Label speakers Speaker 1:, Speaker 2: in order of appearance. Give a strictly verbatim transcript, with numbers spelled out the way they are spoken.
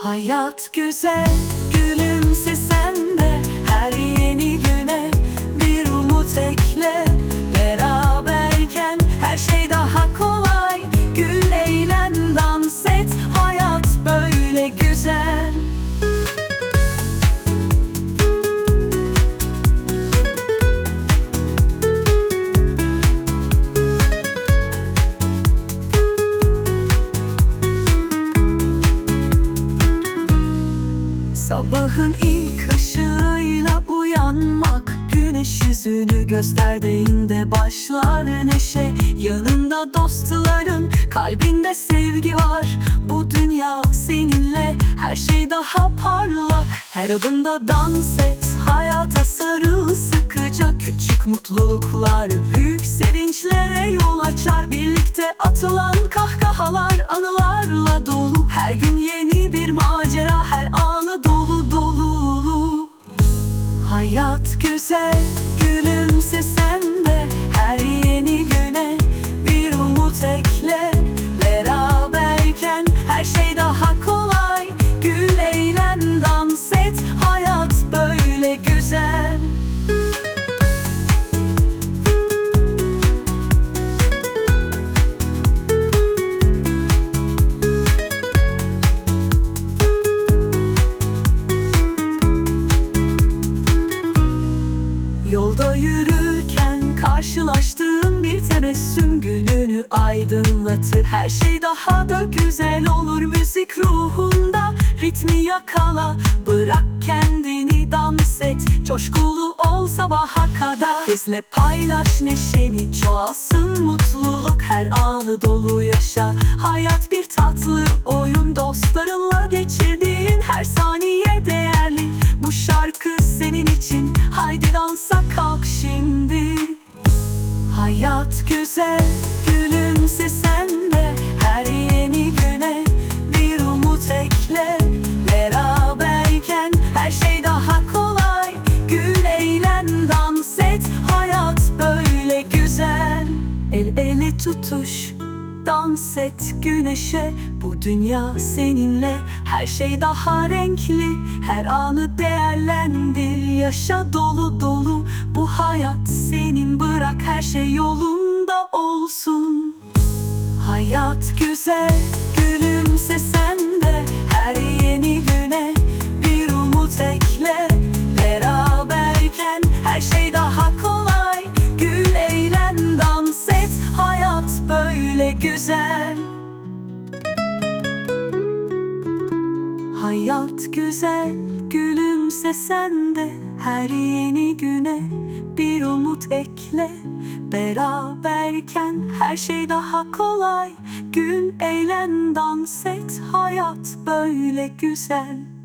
Speaker 1: Hayat güzel, gülümse sen de. Her yeni güne bir umut ekle. Beraberken her şey daha kolay. Gül, eğlen, dans et, hayat böyle güzel. Sabahın ilk ışığıyla uyanmak, güneş yüzünü gösterdiğinde başlar neşe. Yanında dostların, kalbinde sevgi var. Bu dünya seninle, her şey daha parlak. Her adımda dans et, hayata sarıl sıkıca. Küçük mutluluklar büyük sevinçlere yol açar. Birlikte atılan kahkahalar anılarla dolu. Her gün yeni bir macera, her anı dolu dolu. Hayat güzel, gülümse sen de. Her yeni güne bir umut ekle. Beraberken her şey daha kolay. Gül, eğlen, dans et, hayat böyle güzel. Yolda yürürken karşılaştığın bir tebessüm gününü aydınlatır. Her şey daha da güzel olur müzik ruhunda. Ritmi yakala, bırak kendini dans et. Coşkulu ol sabaha kadar. Bizle paylaş neşeni, çoğalsın mutluluk. Her anı dolu yaşa, hayat bir tatlı oyun. Dostlarınla geçirdiğin her saniye değerli. Bu şarkı senin için, haydi dansa kalk şimdi. Hayat güzel, gülümse sen de. Her yeni güne bir umut ekle. Beraberken her şey daha kolay. Gül, eğlen, dans et, hayat böyle güzel. El ele tutuş, dans et güneşe. Bu dünya seninle, her şey daha renkli. Her anı değerlendir, yaşa dolu dolu. Bu hayat senin, bırak her şey yolunda olsun. Hayat güzel, gülümse sen de. Her yeni güne bir umut ekle. Beraberken her şey daha kolay. Gül, eğlen, dans et, hayat böyle güzel. Hayat güzel, gülümse sen de. Her yeni güne bir umut ekle. Beraberken her şey daha kolay. Gül, eğlen, dans et, hayat böyle güzel.